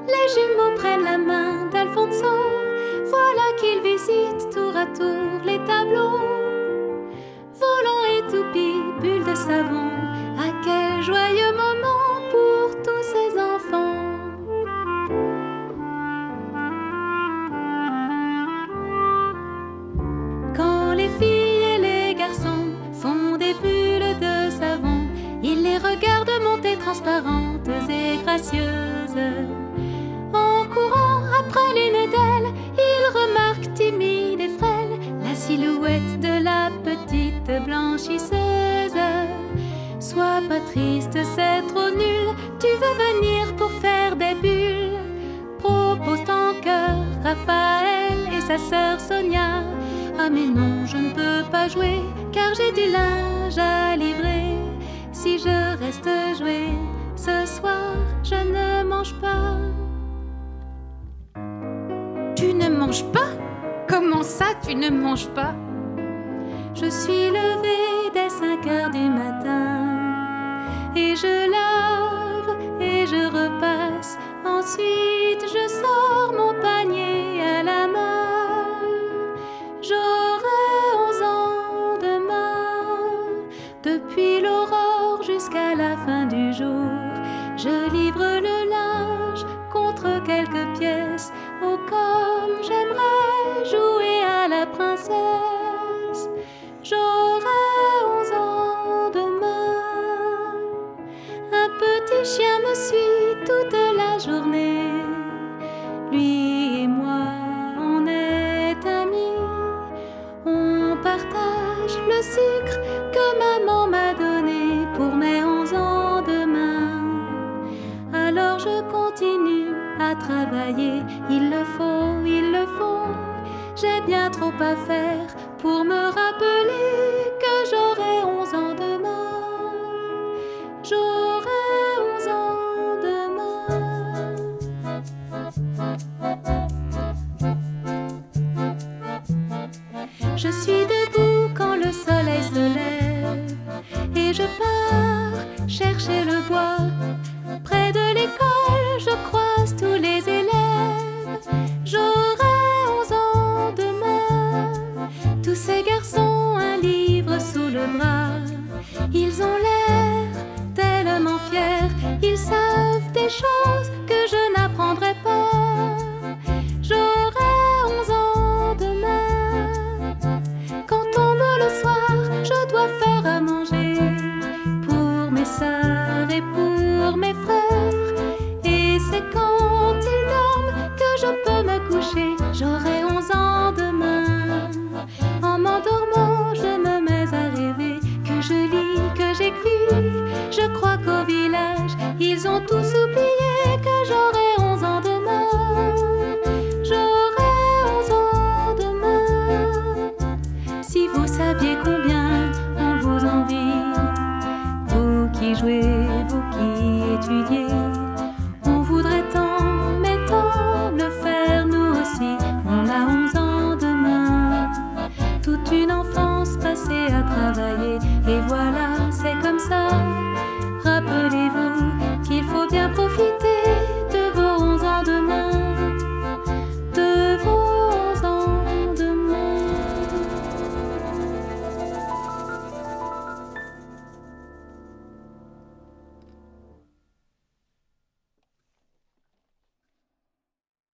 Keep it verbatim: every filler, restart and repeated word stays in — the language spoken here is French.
Les jumeaux prennent la main d'Alfonso. Voilà qu'ils visitent tour à tour les tableaux. Volant et toupie, bulle de savon, à quel joyeux moment pour tous ces enfants. Quand les filles et les garçons font des bulles de savon, ils les regardent monter transparentes et gracieuses. En courant après l'une d'elles, ils remarquent timide et frêle la silhouette de la petite blanchisseuse. Sois pas triste, c'est trop nul, tu veux venir pour faire des bulles. Propose ton cœur, Raphaël et sa sœur Sonia. Ah mais non, je ne peux pas jouer, car j'ai du linge à livrer. Si je reste jouer, ce soir, je ne mange pas. Tu ne manges pas? Comment ça, tu ne manges pas? Je suis levée dès cinq heures du matin, et je lave et je repasse. Ensuite, je sors mon panier à la main. J'aurai onze ans demain. Depuis l'aurore jusqu'à la fin du jour, je livre le linge contre quelques pièces. Oh, comme j'aimerais jouer à la princesse. J'aurai onze ans demain. Un petit chien me suit toute la journée. Lui et moi, on est amis. On partage le sucre que maman m'a donné pour mes onze ans demain. Alors je continue à travailler. Il le faut, il le faut. J'ai bien trop à faire pour me rappeler que j'aurai onze ans demain. J'aurai onze ans demain. Je suis debout quand le soleil se lève et je pars chercher le bois. Près de l'école, je croise tous les élèves. J'aurai onze ans demain. Tous ces garçons, un livre sous le bras. Ils ont l'air tellement fiers. Ils savent des choses que je n'apprendrai pas. J'aurai onze ans demain. Quand tombe le soir, je dois faire à manger pour mes sœurs et pour mes frères. Et c'est quand ils dorment que je peux me coucher. J'aurai onze ans demain. En m'endormant, je me mets à rêver que je lis, que j'écris. Je crois qu'au village, ils ont tous oublié que j'aurai onze ans demain. J'aurai onze ans demain. Si vous saviez combien on vous envie, vous qui jouez